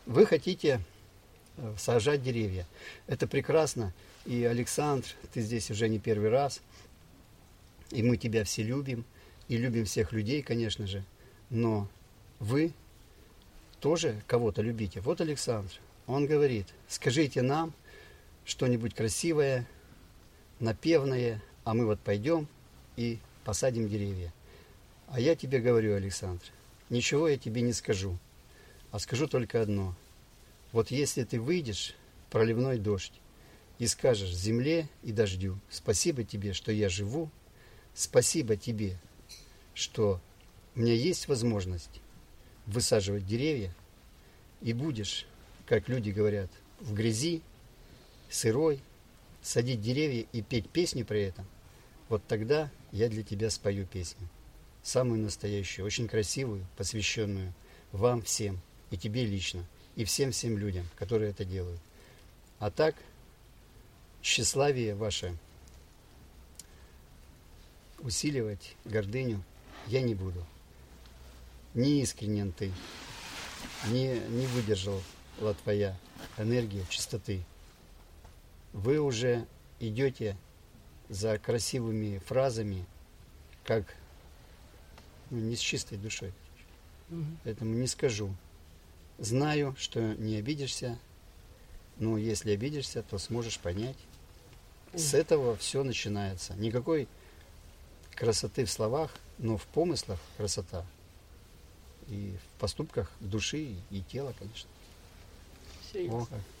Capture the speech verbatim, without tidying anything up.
вы хотите сажать деревья. Это прекрасно. И, Александр, ты здесь уже не первый раз. И мы тебя все любим. И любим всех людей, конечно же. Но вы тоже кого-то любите. Вот Александр, он говорит, скажите нам что-нибудь красивое, напевное, а мы вот пойдем и посадим деревья. А я тебе говорю, Александр, ничего я тебе не скажу, а скажу только одно. Вот если ты выйдешь в проливной дождь и скажешь земле и дождю, спасибо тебе, что я живу, спасибо тебе, что у меня есть возможность высаживать деревья, и будешь, как люди говорят, в грязи, сырой, садить деревья и петь песни при этом, вот тогда я для тебя спою песню. Самую настоящую, очень красивую, посвященную вам всем, и тебе лично, и всем-всем людям, которые это делают. А так, тщеславие ваше усиливать, гордыню я не буду. Не искренен ты, не, не выдержала твоя энергия чистоты. Вы уже идете за красивыми фразами, как ну, не с чистой душой. Угу. Поэтому не скажу. Знаю, что не обидишься, но если обидишься, то сможешь понять. Угу. С этого все начинается. Никакой красоты в словах, но в помыслах красота. И в поступках души и тела, конечно. Серьезно. О,